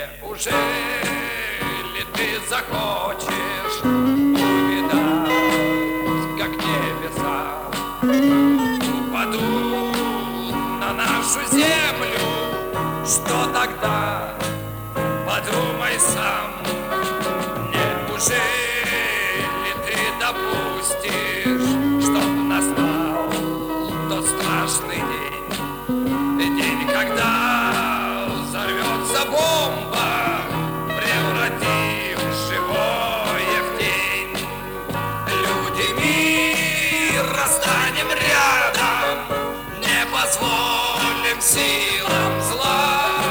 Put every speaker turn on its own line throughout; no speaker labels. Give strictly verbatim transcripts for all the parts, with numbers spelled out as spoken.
Неужели ты захочешь увидать, как небеса упадут на нашу землю? Что тогда? Подумай сам. Неужели ты допустишь, чтоб настал тот страшный день? День, когда взорвется бомба, превратив живое в тень. Люди мира станем рядом, не позволим силам зла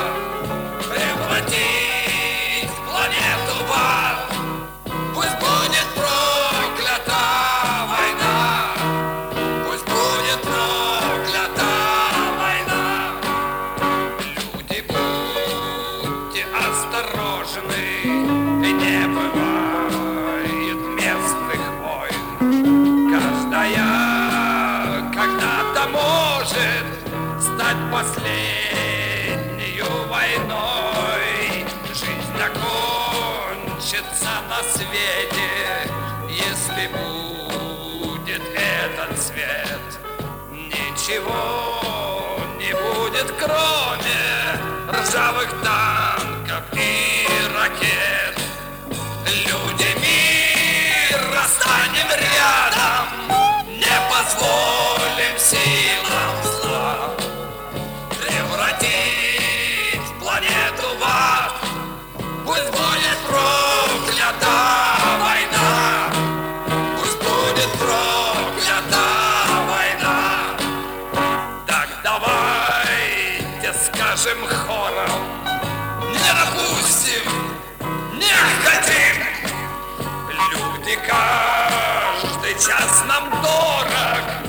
превратить планету в ад. Пусть будет проклята война, пусть будет проклята война. Люди, будьте осторожны, не бывает местных войн. Каждая когда-то может стать последней войной. Жизнь закончится на свете, если будет этот свет. Ничего не будет, кроме ржавых танков и ракет. Люди мира станем рядом, не позволим силам зла превратить планету в ад. Пусть будет проклята война, пусть будет проклята война. Так давайте скажем хором: не допустим, не хотим. Люди, каждый час нам дорог,